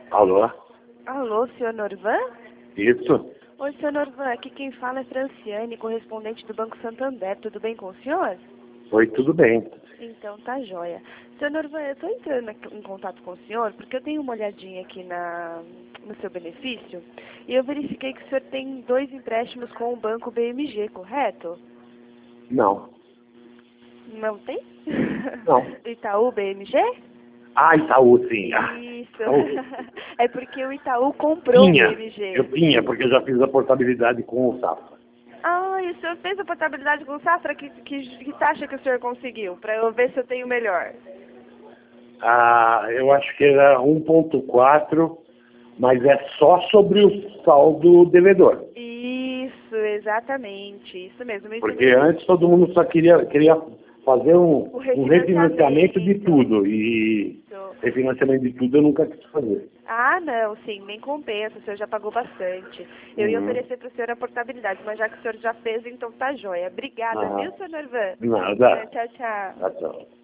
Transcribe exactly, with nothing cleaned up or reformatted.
Alô? Alô, senhor Norvan? Isso? Oi, senhor Norvan, aqui quem fala é Franciane, correspondente do Banco Santander. Tudo bem com o senhor? Oi, tudo bem. Então tá joia. Senhor Norvan, eu estou entrando aqui em contato com o senhor porque eu tenho uma olhadinha aqui na, no seu benefício e eu verifiquei que o senhor tem dois empréstimos com o Banco B M G, correto? Não. Não tem? Não. Itaú B M G? Ah, Itaú, sim. Ah, Isso. Itaú. É porque o Itaú comprou Tinha. o B M G. Eu tinha, porque eu já fiz a portabilidade com o Safra. Ah, e o senhor fez a portabilidade com o Safra? Que, que, que taxa que o senhor conseguiu? Para eu ver se eu tenho melhor. Ah, eu acho que era um ponto quatro, mas é só sobre o saldo devedor. Isso, exatamente. Isso mesmo. Isso Porque mesmo. antes todo mundo só queria, queria fazer um, O um refinanciamento de refinanciamento. tudo. E Isso. refinanciamento de tudo eu nunca quis fazer. Ah, não, sim, nem compensa, o senhor já pagou bastante. Eu ia Uhum. oferecer para o senhor a portabilidade, mas já que o senhor já fez, então tá joia. Obrigada, Ah, viu, senhor Norvan? nada. Tchau, tchau. Tchau, tchau.